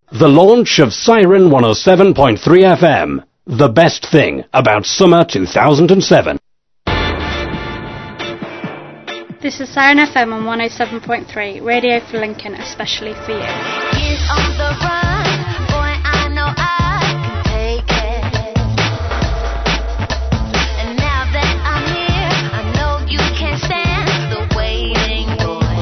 The launch of Siren 107.3 FM. The best thing about summer 2007. This is Siren FM on 107.3, radio for Lincoln, especially for you. He's on the run, boy, I know I can take it. And now that I'm here, I know you can't stand the waiting, boy.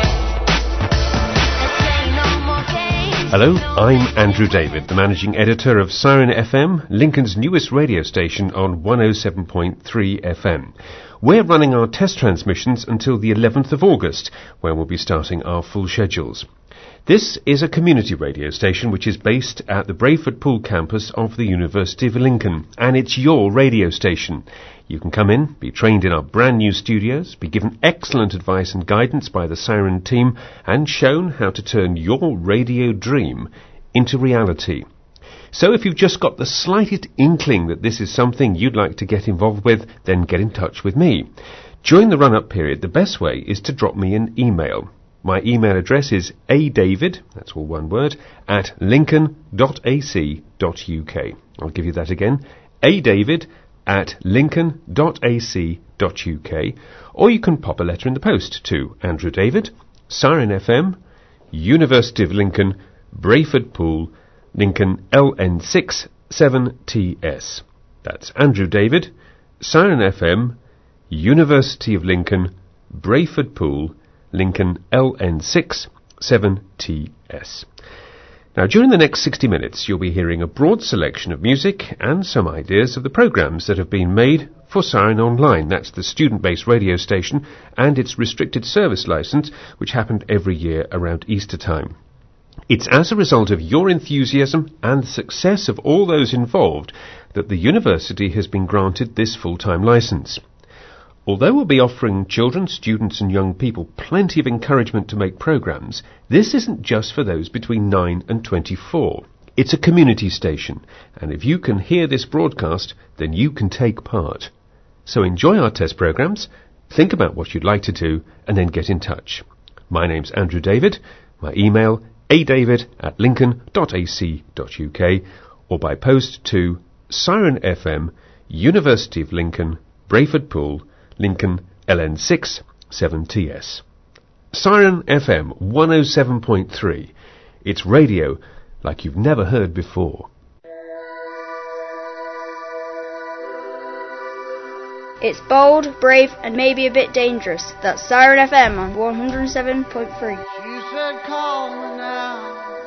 This ain't no more games. Hello, I'm Andrew David, the managing editor of Siren FM, Lincoln's newest radio station on 107.3 FM. We're running our test transmissions until the 11th of August, when we'll be starting our full schedules. This is a community radio station which is based at the Brayford Pool campus of the University of Lincoln, and it's your radio station. You can come in, be trained in our brand new studios, be given excellent advice and guidance by the Siren team, and shown how to turn your radio dream into reality. So if you've just got the slightest inkling that this is something you'd like to get involved with, then get in touch with me. During the run-up period, the best way is to drop me an email. My email address is adavid, that's all one word, at lincoln.ac.uk. I'll give you that again, adavid at lincoln.ac.uk, or you can pop a letter in the post to Andrew David, Siren FM, University of Lincoln, Brayford Pool, Lincoln LN6 7TS. That's Andrew David, Siren FM, University of Lincoln, Brayford Pool, Lincoln LN6 7TS. Now, during the next 60 minutes, you'll be hearing a broad selection of music and some ideas of the programmes that have been made for Siren Online. That's the student-based radio station and its restricted service licence, which happened every year around Easter time. It's as a result of your enthusiasm and the success of all those involved that the university has been granted this full-time licence. Although we'll be offering children, students and young people plenty of encouragement to make programmes, this isn't just for those between 9 and 24. It's a community station, and if you can hear this broadcast, then you can take part. So enjoy our test programmes, think about what you'd like to do, and then get in touch. My name's Andrew David. My email adavid@lincoln.ac.uk, or by post to Siren FM, University of Lincoln, Brayford Pool, Lincoln LN6 7TS. Siren FM 107.3. It's radio like you've never heard before. It's bold, brave, and maybe a bit dangerous. That's Siren FM on 107.3. She said, call me now.